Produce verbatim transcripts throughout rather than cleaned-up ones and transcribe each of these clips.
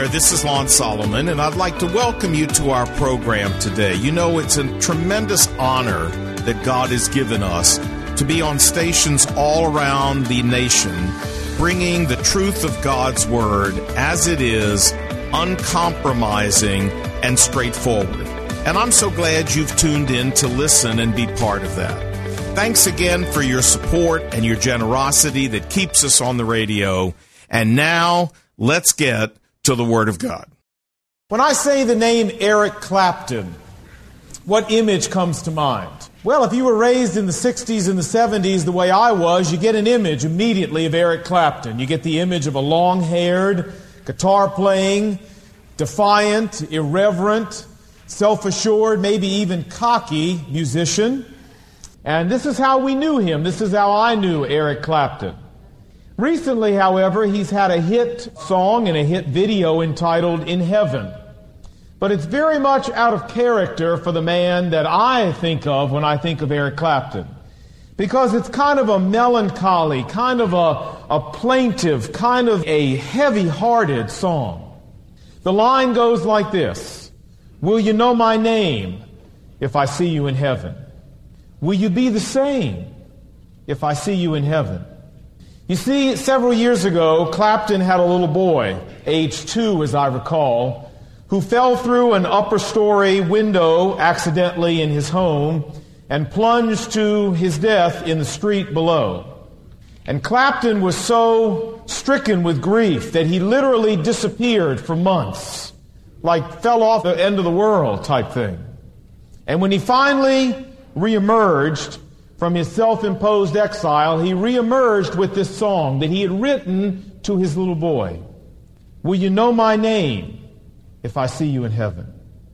there, this is Lon Solomon, and I'd like to welcome you to our program today. You know, it's a tremendous honor that God has given us to be on stations all around the nation, bringing the truth of God's Word as it is, uncompromising and straightforward. And I'm so glad you've tuned in to listen and be part of that. Thanks again for your support and your generosity that keeps us on the radio. And now, let's get to the Word of God. When I say the name Eric Clapton, what image comes to mind? Well, if you were raised in the sixties and the seventies the way I was, you get an image immediately of Eric Clapton. You get the image of a long-haired, guitar-playing, defiant, irreverent, self-assured, maybe even cocky musician. And this is how we knew him. This is how I knew Eric Clapton. Recently, however, he's had a hit song and a hit video entitled In Heaven. But it's very much out of character for the man that I think of when I think of Eric Clapton. Because it's kind of a melancholy, kind of a, a plaintive, kind of a heavy-hearted song. The line goes like this: will you know my name if I see you in heaven? Will you be the same if I see you in heaven? You see, several years ago, Clapton had a little boy, age two as I recall, who fell through an upper story window accidentally in his home and plunged to his death in the street below. And Clapton was so stricken with grief that he literally disappeared for months, like fell off the end of the world type thing. And when he finally reemerged from his self-imposed exile, he reemerged with this song that he had written to his little boy. Will you know my name if I see you in heaven?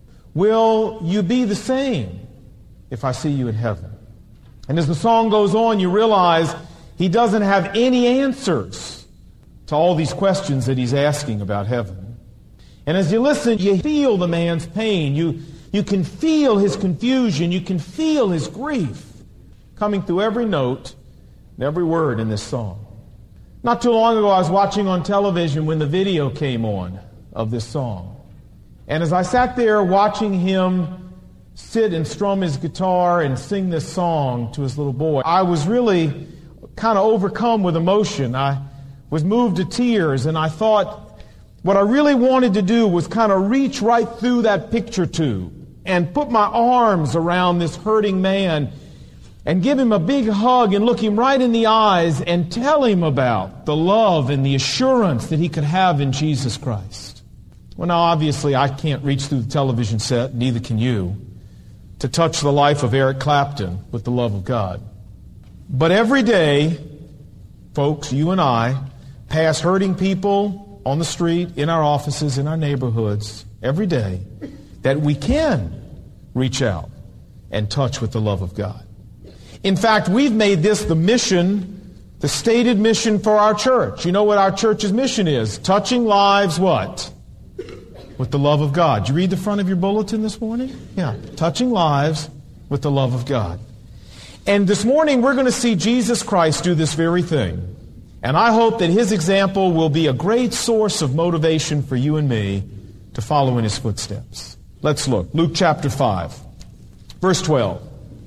Will you be the same if I see you in heaven? And as the song goes on, you realize he doesn't have any answers to all these questions that he's asking about heaven. And as you listen, you feel the man's pain. You, you can feel his confusion. You can feel his grief coming through every note and every word in this song. Not too long ago, I was watching on television when the video came on of this song. And as I sat there watching him sit and strum his guitar and sing this song to his little boy, I was really kind of overcome with emotion. I was moved to tears, and I thought what I really wanted to do was kind of reach right through that picture tube and put my arms around this hurting man and give him a big hug and look him right in the eyes and tell him about the love and the assurance that he could have in Jesus Christ. Well, now, obviously, I can't reach through the television set, neither can you, to touch the life of Eric Clapton with the love of God. But every day, folks, you and I pass hurting people on the street, in our offices, in our neighborhoods, every day, that we can reach out and touch with the love of God. In fact, we've made this the mission, the stated mission for our church. You know what our church's mission is? Touching lives, what? With the love of God. Did you read the front of your bulletin this morning? Yeah. Touching lives with the love of God. And this morning we're going to see Jesus Christ do this very thing. And I hope that His example will be a great source of motivation for you and me to follow in His footsteps. Let's look. Luke chapter five, verse twelve.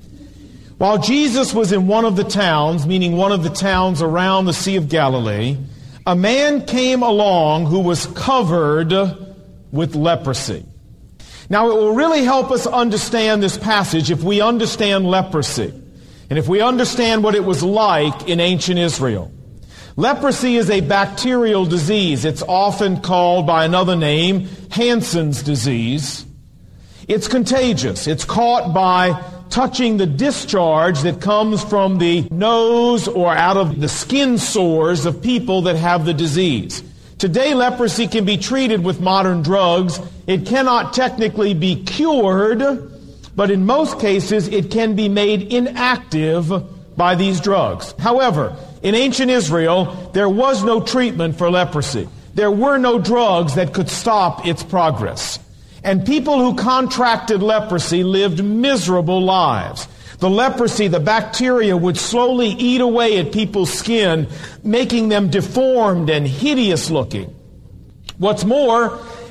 While Jesus was in one of the towns, meaning one of the towns around the Sea of Galilee, a man came along who was covered with leprosy. Now, it will really help us understand this passage if we understand leprosy, and if we understand what it was like in ancient Israel. Leprosy is a bacterial disease. It's often called by another name, Hansen's disease. It's contagious. It's caught by touching the discharge that comes from the nose or out of the skin sores of people that have the disease. Today, leprosy can be treated with modern drugs. It cannot technically be cured, but in most cases, it can be made inactive by these drugs. However, in ancient Israel, there was no treatment for leprosy. There were no drugs that could stop its progress. And people who contracted leprosy lived miserable lives. The leprosy, the bacteria, would slowly eat away at people's skin, making them deformed and hideous looking. What's more,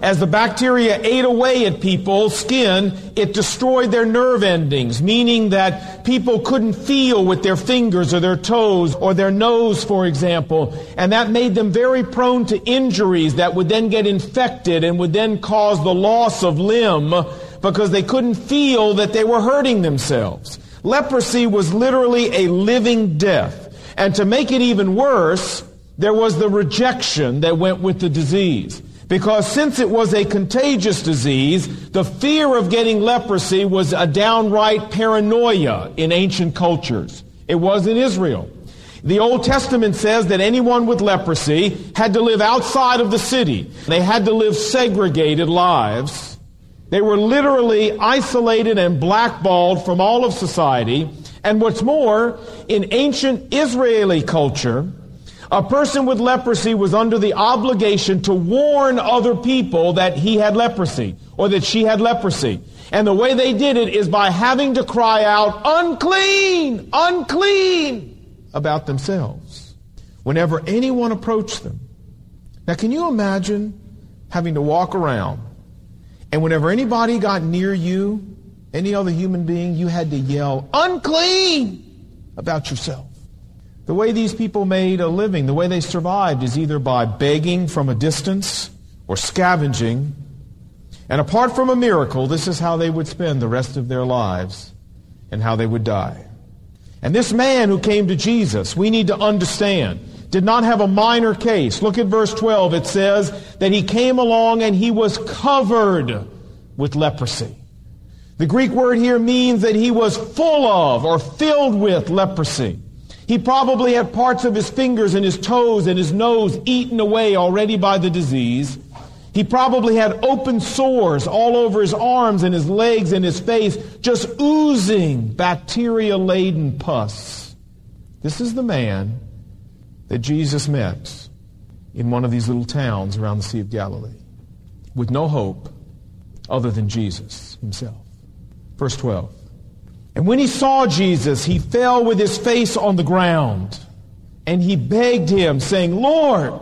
As the bacteria ate away at people's skin, it destroyed their nerve endings, meaning that people couldn't feel with their fingers or their toes or their nose, for example. And that made them very prone to injuries that would then get infected and would then cause the loss of limb because they couldn't feel that they were hurting themselves. Leprosy was literally a living death. And to make it even worse, there was the rejection that went with the disease. Because since it was a contagious disease, the fear of getting leprosy was a downright paranoia in ancient cultures. It was in Israel. The Old Testament says that anyone with leprosy had to live outside of the city. They had to live segregated lives. They were literally isolated and blackballed from all of society. And what's more, in ancient Israeli culture, a person with leprosy was under the obligation to warn other people that he had leprosy or that she had leprosy. And the way they did it is by having to cry out, unclean, unclean, about themselves whenever anyone approached them. Now, can you imagine having to walk around and whenever anybody got near you, any other human being, you had to yell, unclean, about yourself? The way these people made a living, the way they survived, is either by begging from a distance or scavenging. And apart from a miracle, this is how they would spend the rest of their lives and how they would die. And this man who came to Jesus, we need to understand, did not have a minor case. Look at verse twelve. It says that he came along and he was covered with leprosy. The Greek word here means that he was full of or filled with leprosy. He probably had parts of his fingers and his toes and his nose eaten away already by the disease. He probably had open sores all over his arms and his legs and his face, just oozing bacteria-laden pus. This is the man that Jesus met in one of these little towns around the Sea of Galilee, with no hope other than Jesus himself. Verse twelve. And when he saw Jesus, he fell with his face on the ground, and he begged him, saying, Lord,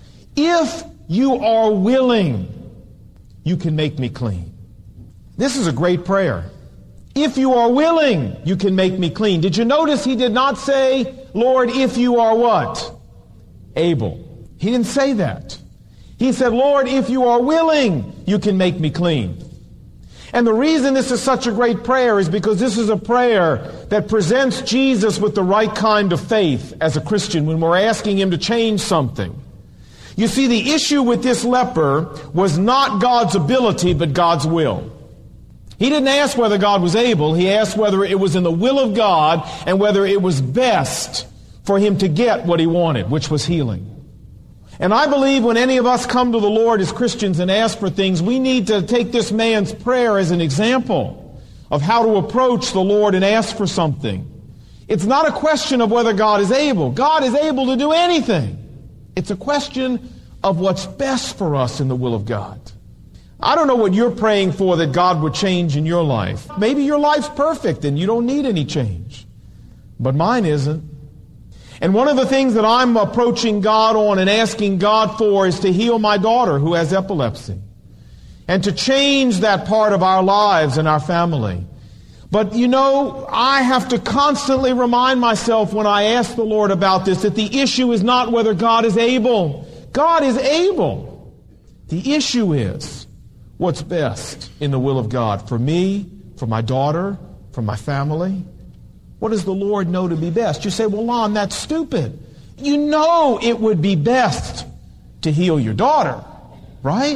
if you are willing, you can make me clean. This is a great prayer. If you are willing, you can make me clean. Did you notice he did not say, Lord, if you are what? Able. He didn't say that. He said, Lord, if you are willing, you can make me clean. And the reason this is such a great prayer is because this is a prayer that presents Jesus with the right kind of faith as a Christian when we're asking him to change something. You see, the issue with this leper was not God's ability, but God's will. He didn't ask whether God was able. He asked whether it was in the will of God and whether it was best for him to get what he wanted, which was healing. And I believe when any of us come to the Lord as Christians and ask for things, we need to take this man's prayer as an example of how to approach the Lord and ask for something. It's not a question of whether God is able. God is able to do anything. It's a question of what's best for us in the will of God. I don't know what you're praying for that God would change in your life. Maybe your life's perfect and you don't need any change. But mine isn't. And one of the things that I'm approaching God on and asking God for is to heal my daughter who has epilepsy. And to change that part of our lives and our family. But you know, I have to constantly remind myself when I ask the Lord about this that the issue is not whether God is able. God is able. The issue is what's best in the will of God for me, for my daughter, for my family. What does the Lord know to be best? You say, well, Lon, that's stupid. You know it would be best to heal your daughter, right?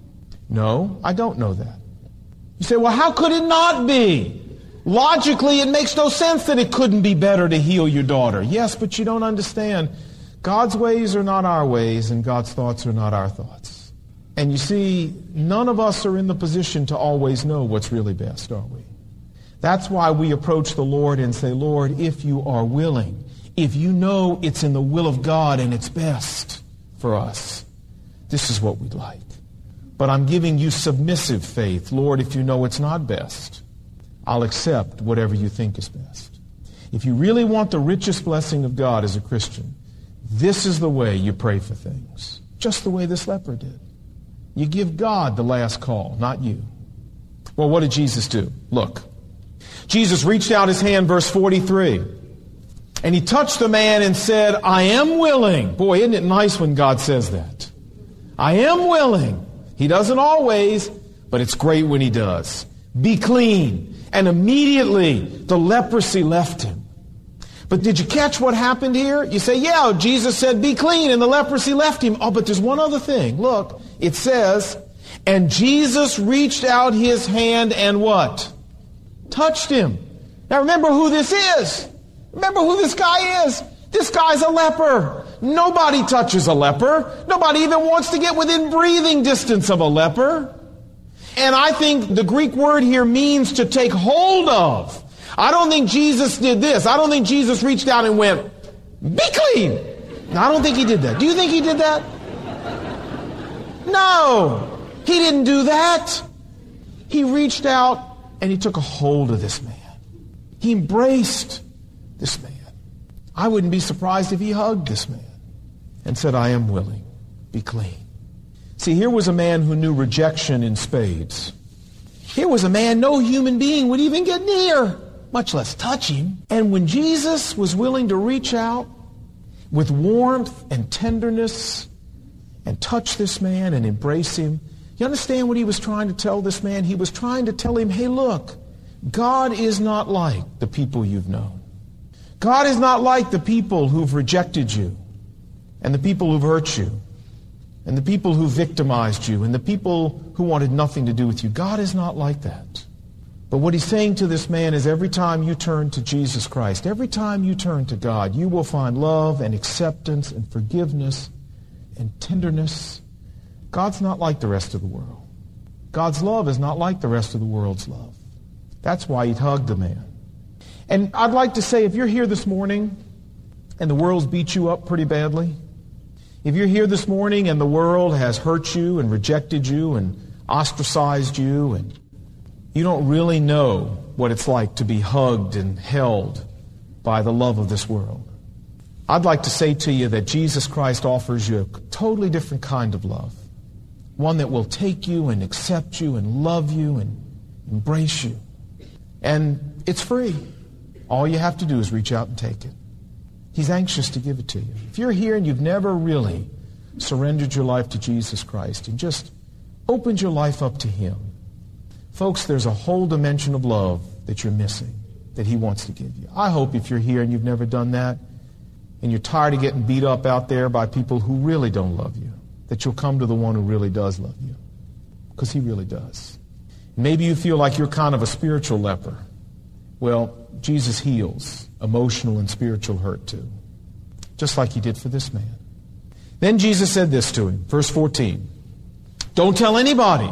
No, I don't know that. You say, well, how could it not be? Logically, it makes no sense that it couldn't be better to heal your daughter. Yes, but you don't understand. God's ways are not our ways, and God's thoughts are not our thoughts. And you see, none of us are in the position to always know what's really best, are we? That's why we approach the Lord and say, Lord, if you are willing, if you know it's in the will of God and it's best for us, this is what we'd like. But I'm giving you submissive faith. Lord, if you know it's not best, I'll accept whatever you think is best. If you really want the richest blessing of God as a Christian, this is the way you pray for things. Just the way this leper did. You give God the last call, not you. Well, what did Jesus do? Look. Jesus reached out his hand, verse forty-three, and he touched the man and said, I am willing. Boy, isn't it nice when God says that? I am willing. He doesn't always, but it's great when he does. Be clean. And immediately the leprosy left him. But did you catch what happened here? You say, yeah, Jesus said be clean and the leprosy left him. Oh, but there's one other thing. Look, it says, and Jesus reached out his hand and what? Touched him. Now remember who this is. Remember who this guy is. This guy's a leper. Nobody touches a leper. Nobody even wants to get within breathing distance of a leper. And I think the Greek word here means to take hold of. I don't think Jesus did this. I don't think Jesus reached out and went, be clean. No, I don't think he did that. Do you think he did that? No, he didn't do that. He reached out and he took a hold of this man. He embraced this man. I wouldn't be surprised if he hugged this man and said, I am willing. Be clean. See, here was a man who knew rejection in spades. Here was a man no human being would even get near, much less touch him. And when Jesus was willing to reach out with warmth and tenderness and touch this man and embrace him, you understand what he was trying to tell this man? He was trying to tell him, hey, look, God is not like the people you've known. God is not like the people who've rejected you and the people who've hurt you and the people who victimized you and the people who wanted nothing to do with you. God is not like that. But what he's saying to this man is every time you turn to Jesus Christ, every time you turn to God, you will find love and acceptance and forgiveness and tenderness. God's not like the rest of the world. God's love is not like the rest of the world's love. That's why he hugged the man. And I'd like to say, if you're here this morning and the world's beat you up pretty badly, if you're here this morning and the world has hurt you and rejected you and ostracized you and you don't really know what it's like to be hugged and held by the love of this world, I'd like to say to you that Jesus Christ offers you a totally different kind of love. One that will take you and accept you and love you and embrace you. And it's free. All you have to do is reach out and take it. He's anxious to give it to you. If you're here and you've never really surrendered your life to Jesus Christ and just opened your life up to him, folks, there's a whole dimension of love that you're missing that he wants to give you. I hope if you're here and you've never done that and you're tired of getting beat up out there by people who really don't love you, that you'll come to the one who really does love you, because he really does. Maybe you feel like you're kind of a spiritual leper. Well, Jesus heals emotional and spiritual hurt too, just like he did for this man. Then Jesus said this to him, verse fourteen, don't tell anybody,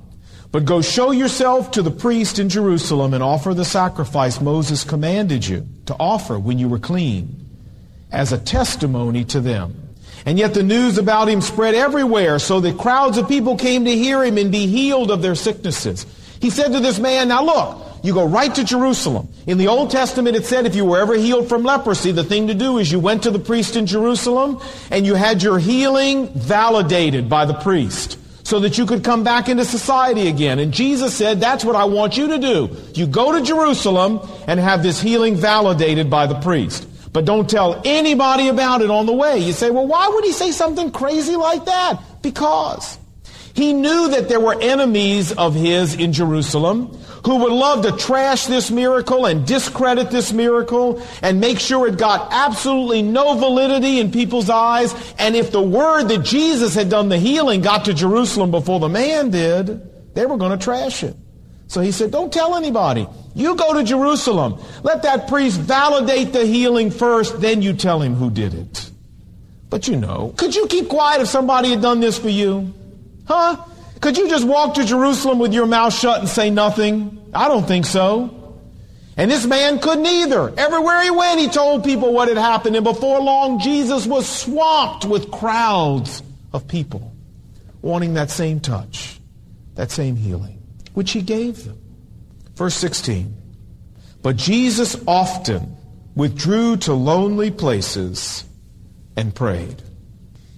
but go show yourself to the priest in Jerusalem and offer the sacrifice Moses commanded you to offer when you were clean, as a testimony to them. And yet the news about him spread everywhere, so that crowds of people came to hear him and be healed of their sicknesses. He said to this man, now look, you go right to Jerusalem. In the Old Testament it said if you were ever healed from leprosy, the thing to do is you went to the priest in Jerusalem and you had your healing validated by the priest so that you could come back into society again. And Jesus said, that's what I want you to do. You go to Jerusalem and have this healing validated by the priest. But don't tell anybody about it on the way. You say, well, why would he say something crazy like that? Because he knew that there were enemies of his in Jerusalem who would love to trash this miracle and discredit this miracle and make sure it got absolutely no validity in people's eyes. And if the word that Jesus had done the healing got to Jerusalem before the man did, they were going to trash it. So he said, don't tell anybody. You go to Jerusalem. Let that priest validate the healing first, then you tell him who did it. But you know, could you keep quiet if somebody had done this for you? Huh? Could you just walk to Jerusalem with your mouth shut and say nothing? I don't think so. And this man couldn't either. Everywhere he went, he told people what had happened. And before long, Jesus was swamped with crowds of people wanting that same touch, that same healing, which he gave them. Verse sixteen. But Jesus often withdrew to lonely places and prayed.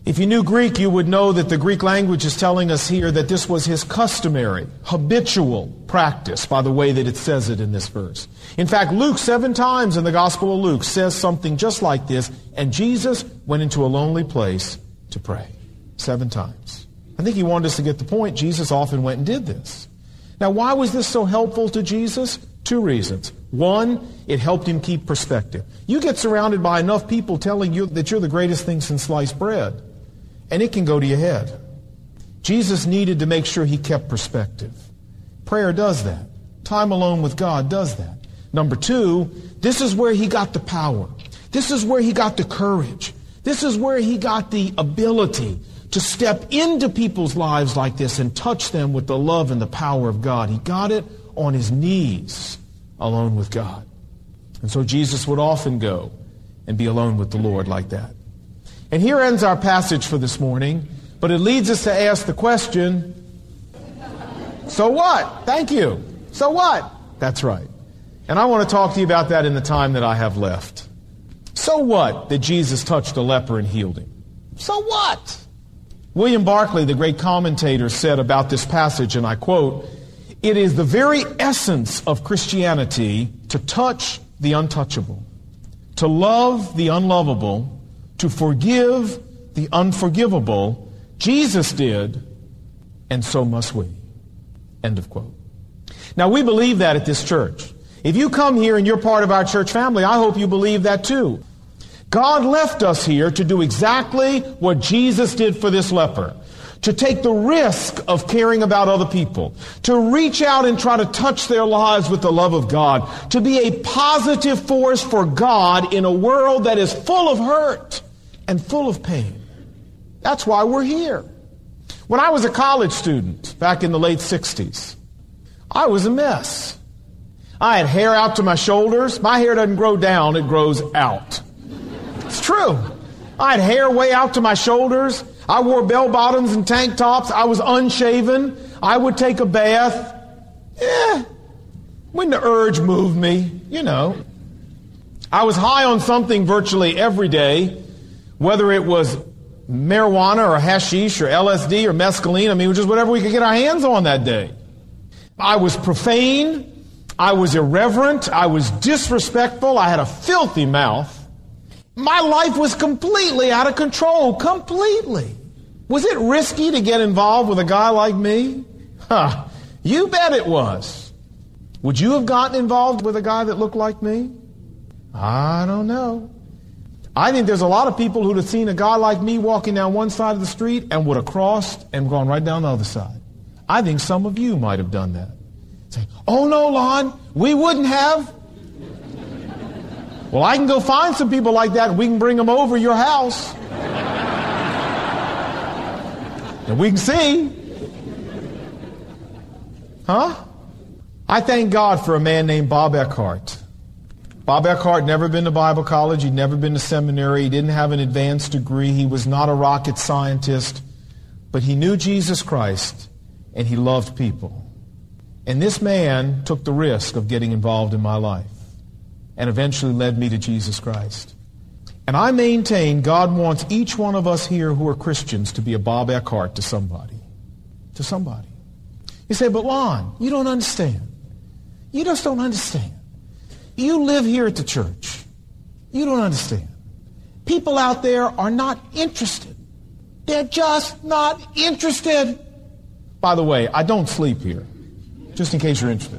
If you knew Greek, you would know that the Greek language is telling us here that this was his customary, habitual practice by the way that it says it in this verse. In fact, Luke, seven times in the Gospel of Luke, says something just like this, and Jesus went into a lonely place to pray. Seven times. I think he wanted us to get the point. Jesus often went and did this. Now, why was this so helpful to Jesus? Two reasons. One, it helped him keep perspective. You get surrounded by enough people telling you that you're the greatest thing since sliced bread, and it can go to your head. Jesus needed to make sure he kept perspective. Prayer does that. Time alone with God does that. Number two, this is where he got the power. This is where he got the courage. This is where he got the ability to step into people's lives like this and touch them with the love and the power of God. He got it on his knees, alone with God. And so Jesus would often go and be alone with the Lord like that. And here ends our passage for this morning, but it leads us to ask the question, so what? Thank you. So what? That's right. And I want to talk to you about that in the time that I have left. So what that Jesus touched a leper and healed him? So what? William Barclay, the great commentator, said about this passage, and I quote, "It is the very essence of Christianity to touch the untouchable, to love the unlovable, to forgive the unforgivable. Jesus did, and so must we." End of quote. Now, we believe that at this church. If you come here and you're part of our church family, I hope you believe that too. God left us here to do exactly what Jesus did for this leper. To take the risk of caring about other people, to reach out and try to touch their lives with the love of God, to be a positive force for God in a world that is full of hurt and full of pain. That's why we're here. When I was a college student back in the late sixties, I was a mess. I had hair out to my shoulders. My hair doesn't grow down, it grows out. It's true. I had hair way out to my shoulders. I wore bell-bottoms and tank tops. I was unshaven. I would take a bath. Eh, when the urge moved me, you know. I was high on something virtually every day, whether it was marijuana or hashish or L S D or mescaline. I mean, just whatever we could get our hands on that day. I was profane. I was irreverent. I was disrespectful. I had a filthy mouth. My life was completely out of control. Completely. Was it risky to get involved with a guy like me? Huh. You bet it was. Would you have gotten involved with a guy that looked like me? I don't know. I think there's a lot of people who'd have seen a guy like me walking down one side of the street and would have crossed and gone right down the other side. I think some of you might have done that. Say, oh no, Lon, we wouldn't have. Well, I can go find some people like that and we can bring them over your house. And we can see. Huh? I thank God for a man named Bob Eckhart. Bob Eckhart never been to Bible college. He'd never been to seminary. He didn't have an advanced degree. He was not a rocket scientist. But he knew Jesus Christ and he loved people. And this man took the risk of getting involved in my life and eventually led me to Jesus Christ. And I maintain God wants each one of us here who are Christians to be a Bob Eckhart to somebody. To somebody. You say, but Lon, you don't understand. You just don't understand. You live here at the church. You don't understand. People out there are not interested. They're just not interested. By the way, I don't sleep here, just in case you're interested.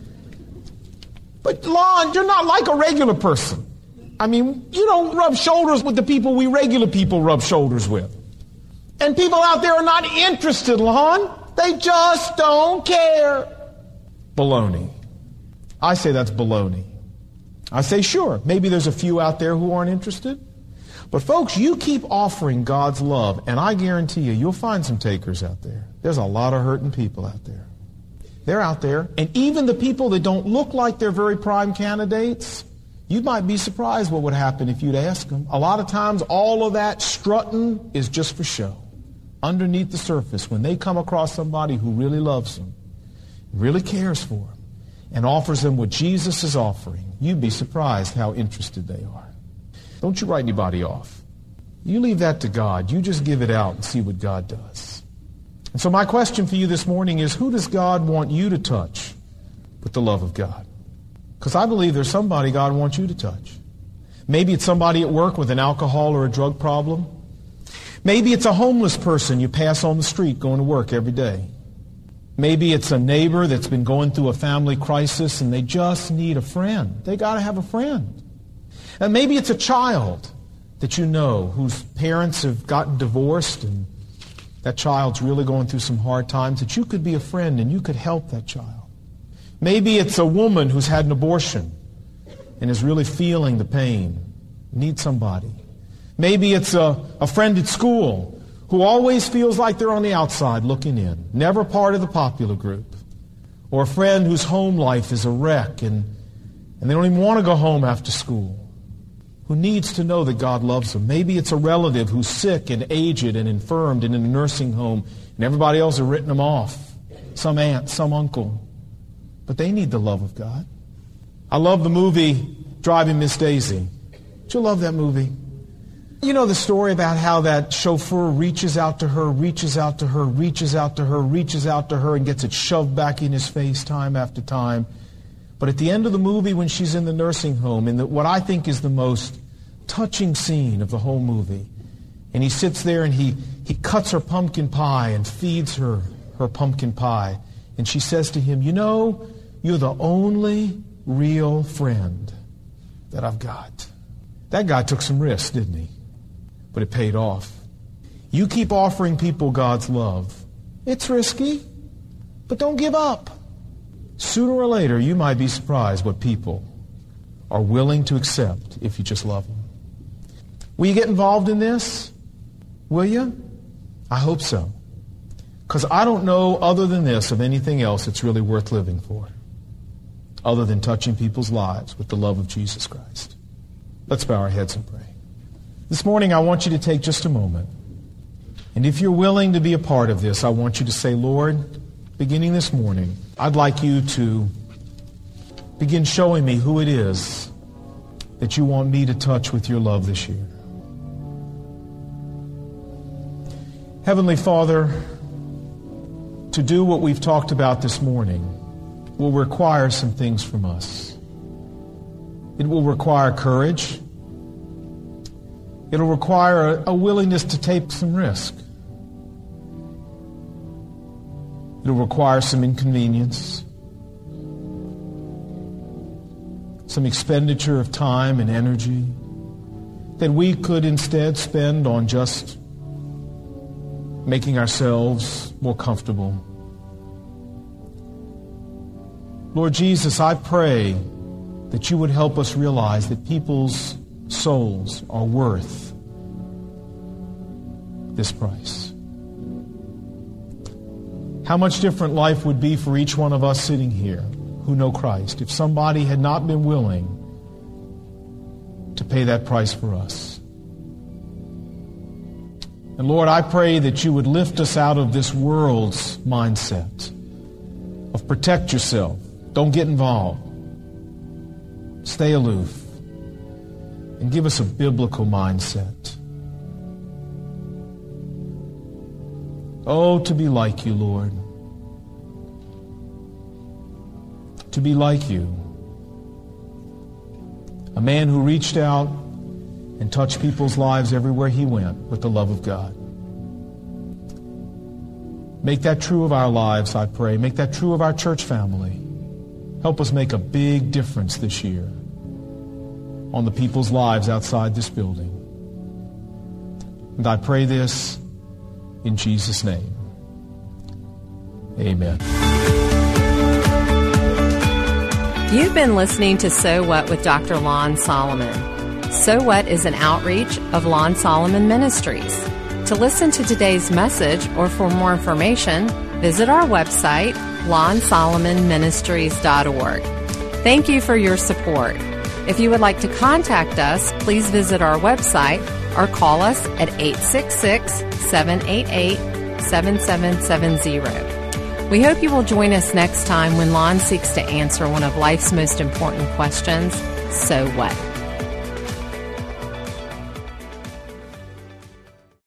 But Lon, you're not like a regular person. I mean, you don't rub shoulders with the people we regular people rub shoulders with. And people out there are not interested, Lon. They just don't care. Baloney. I say that's baloney. I say, sure, maybe there's a few out there who aren't interested. But folks, you keep offering God's love, and I guarantee you, you'll find some takers out there. There's a lot of hurting people out there. They're out there. And even the people that don't look like they're very prime candidates, you might be surprised what would happen if you'd ask them. A lot of times, all of that strutting is just for show. Underneath the surface, when they come across somebody who really loves them, really cares for them, and offers them what Jesus is offering, you'd be surprised how interested they are. Don't you write anybody off. You leave that to God. You just give it out and see what God does. And so my question for you this morning is, who does God want you to touch with the love of God? Because I believe there's somebody God wants you to touch. Maybe it's somebody at work with an alcohol or a drug problem. Maybe it's a homeless person you pass on the street going to work every day. Maybe it's a neighbor that's been going through a family crisis and they just need a friend. They got to have a friend. And maybe it's a child that you know whose parents have gotten divorced and that child's really going through some hard times, that you could be a friend and you could help that child. Maybe it's a woman who's had an abortion and is really feeling the pain, needs somebody. Maybe it's a, a friend at school who always feels like they're on the outside looking in, never part of the popular group. Or a friend whose home life is a wreck and, and they don't even want to go home after school, who needs to know that God loves them. Maybe it's a relative who's sick and aged and infirmed and in a nursing home and everybody else has written them off, some aunt, some uncle. But they need the love of God. I love the movie Driving Miss Daisy. Did you love that movie? You know the story about how that chauffeur reaches out to her, reaches out to her, reaches out to her, reaches out to her, and gets it shoved back in his face time after time. But at the end of the movie, when she's in the nursing home, in the, what I think is the most touching scene of the whole movie, and he sits there and he, he cuts her pumpkin pie and feeds her her pumpkin pie. And she says to him, you know, you're the only real friend that I've got. That guy took some risks, didn't he? But it paid off. You keep offering people God's love. It's risky, but don't give up. Sooner or later, you might be surprised what people are willing to accept if you just love them. Will you get involved in this? Will you? I hope so. Because I don't know, other than this, of anything else that's really worth living for, other than touching people's lives with the love of Jesus Christ. Let's bow our heads and pray. This morning, I want you to take just a moment. And if you're willing to be a part of this, I want you to say, Lord, beginning this morning, I'd like you to begin showing me who it is that you want me to touch with your love this year. Heavenly Father, to do what we've talked about this morning will require some things from us. It will require courage. It'll require a, a willingness to take some risk. It'll require some inconvenience, some expenditure of time and energy that we could instead spend on just making ourselves more comfortable. Lord Jesus, I pray that you would help us realize that people's souls are worth this price. How much different life would be for each one of us sitting here who know Christ if somebody had not been willing to pay that price for us. And Lord, I pray that you would lift us out of this world's mindset of protect yourself, don't get involved, stay aloof, and give us a biblical mindset. Oh, to be like you, Lord. To be like you. A man who reached out and touched people's lives everywhere he went with the love of God. Make that true of our lives, I pray. Make that true of our church family. Help us make a big difference this year on the people's lives outside this building. And I pray this in Jesus' name. Amen. You've been listening to So What with Doctor Lon Solomon. So What is an outreach of Lon Solomon Ministries. To listen to today's message or for more information, visit our website, lon solomon ministries dot org. Thank you for your support. If you would like to contact us, please visit our website or call us at eight six six, seven eight eight, seven seven seven zero. We hope you will join us next time when Lon seeks to answer one of life's most important questions, so what?